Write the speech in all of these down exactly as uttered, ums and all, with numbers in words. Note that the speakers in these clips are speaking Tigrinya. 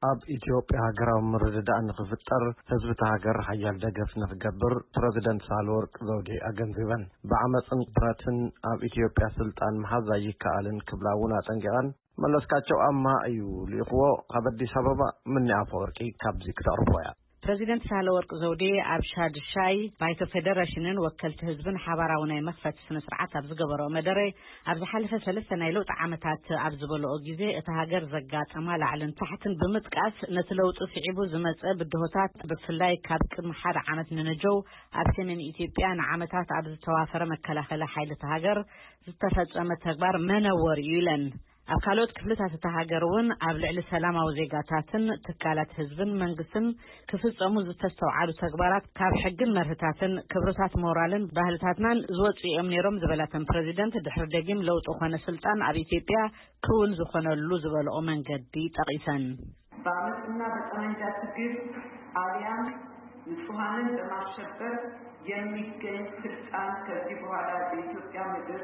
ኣብ ኢትዮጵያ ሃገራዊ ምርድዳእ ንኽፍጠር ህዝቢ ሃገር ሓያል ደገፍ ንኽገብር ፕረዚደንት ሳህለወርቅ ዘውዴ ኣገንዚበን ብዓመፅን ብረትን ኣብ ኢትዮጵያ ስልጣን መሓዝ ኣይከኣልን ክብላ እውን ኣጠንቂቐን መለስካቸው ኣማ እዩ ልኢኽዎ ካብ ኣዲስ ኣበባ ምኒ ኣፈወርቂ ካብዚ ክተቕርቦ እያ ፕሬዚደንት ሳህለወርቅ ዘውዴ ኣብ ሻድሻይ ባይቶ ፌደሬሽንን ወከልቲ ህዝብን ሓባራዊ ናይ መኽፈቲ ስነ ስርዓት ኣብ ዝገበረኦ መደረ ኣብ ዝሓለፈ ሰለስተ ናይ ለውጢ ዓመታት ኣብ ዝበልኦ ግዜ እቲ ሃገር ዘጋጠማ ላዕልን ታሕትን ብምጥቃስ ነቲ ለውጢ ስዒቡ ዝመፀ ብድሆታት ብፍላይ ካብ ቅድሚ ሓደ ዓመት ንነጀው ኣብ ሰሜን ኢትዮጵያ ንዓመታት ኣብ ዝተዋፈረ መከላኸሊ ሓይሊ እቲ ሃገር ዝተፈጸመ ተግባር መነወር እዩ ኢለን ኣብ ካልኦት ክፍልታት እቲ ሃገር እውን ኣብ ልዕሊ ሰላማዊ ዜጋታትን ትካላት ህዝብን መንግስትን ክፍጸሙ ዝተስተውዓሉ ተግባራት ካብ ሕግን መርህታትን ክብርታት ሞራልን ባህልታትናን ዝወፁ እዮም ነይሮም ዝበላተን ፕሬዚደንት ድሕሪ ደጊም ለውጢ ኮነ ስልጣን ኣብ ኢትዮጵያ ክውን ዝኾነሉ ዝበልኦ መንገዲ ጠቂሰን በአመፅና በጠመንጃ ትግል አልያም ንጹሃንን በማሸበር የሚገኝ ስልጣን ከዚህ በኋላ በኢትዮጵያ ምድር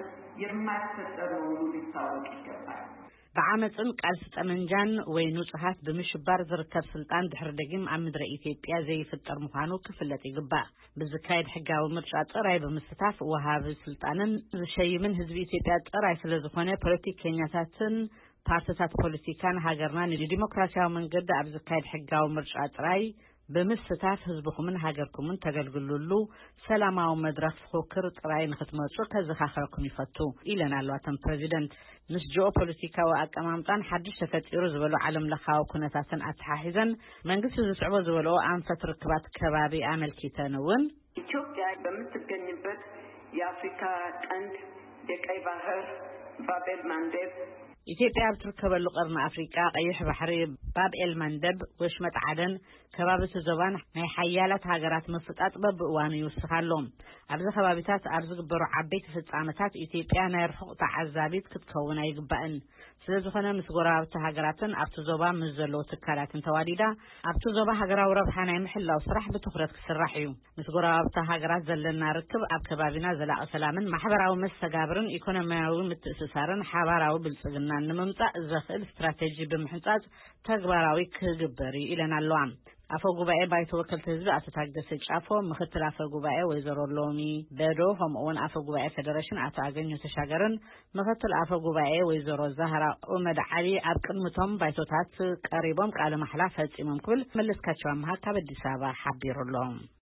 የማይፈጠር መሆኑ ሊታወቅ ይገባል። بعمتن قالس ጠመንጃን ወይ ንጹሃት ብምሽባር ዝርከብ ስልጣን ድሕሪ ደጊም ኣብ ምድሪ ኢትዮጵያ ዘይፍጠር ምዃኑ ክፍለጥ ይግባእ። ብዝካየድ ሕጋዊ ምርጫ ጥራይ ብምስታፍ ወሃቢ ስልጣንን ዝሸይምን ህዝቢ ኢትዮጵያ ጥራይ ስለዝኾነ ፖለቲከኛታትን ፓርቲታት ፖለቲካን ሃገርና ንዲሞክራሲያዊ መንገዲ ኣብ ዝካየድ ሕጋዊ ምርጫ ጥራይ በመስታፍ ህዝብኩምን ሃገርኩምን ተገልግሉሉ ሰላማዊ መድረክ ፍክክር ጥራይ ንኽትመጹ ከዘኻኽረኩም ይፈቱ ኢለናል ዋተን ፕሬዚደንት ንስ ጂኦፖለቲካዊ አቀማምጣን ሓድሽ ተፈጢሩ ዝበሉ ዓለም ለኻዊ ኩነታትን አትሓሒዘን መንግስት ዝስዕቦ ዝበልኦ አንፈት ርክባት ከባቢ አመልኪተንውን ኢትዮጵያ በምትገኝበት የአፍሪካ ቀንድ የቀይ ባህር ባቤል ማንደብ ኢትዮጵያ ብትርከበሉ ቀርኒ አፍሪካ ቀይሕ ባሕሪ ባብኤል መንደብ ወሽመጥ ዓደን ከባቢ ዘባን ናይ ሓያላት ሃገራት መፍጣጥ በብእዋኑ ይውስኻሎም ኣብዚ ከባቢታት ኣብ ዝግበሩ ዓበይቲ ፍጻመታት ኢትዮጵያ ናይ ርሑቕ ተዓዛቢት ክትከውን ኣይግባእን ስለዝኾነ ምስ ጎረባብቲ ሃገራትን ኣብቲ ዞባ ምስ ዘለዉ ትካላትን ተዋዲዳ ኣብቲ ዞባ ሃገራዊ ረብሓ ናይ ምሕላው ስራሕ ብትኹረት ክስራሕ እዩ ምስ ጎረባብቲ ሃገራት ዘለና ርክብ ኣብ ከባቢና ዘላቒ ሰላምን ማሕበራዊ መስተጋብርን ኢኮኖሚያዊ ምትእስሳርን ሓባራዊ ብልጽግና ንምምጻእ ዘኽእል ስትራቴጂ ብምሕንጻጽ ተግባራዊ ክግበር ኢለና ኣለዋ አፈ ጉባኤ ባይቶ ወከልቲ ህዝብ አቶ ታገሰ ጫፎ ምክትል አፈ ጉባኤ ወይዘሮ ሎሚ በዶ ሆምኦን አፈ ጉባኤ ፌደሬሽን አቶ አገኘሁ ተሻገርን ምክትል አፈ ጉባኤ ወይዘሮ ዛህራ ኡመድ ዓሊ ኣብ ቅድምቶም ባይቶታት ቀሪቦም ቃለ መሕላ ፈጺሞም ክብል መለስካቸው አማሃ ካብ አዲስ አበባ ሓቢሩሎም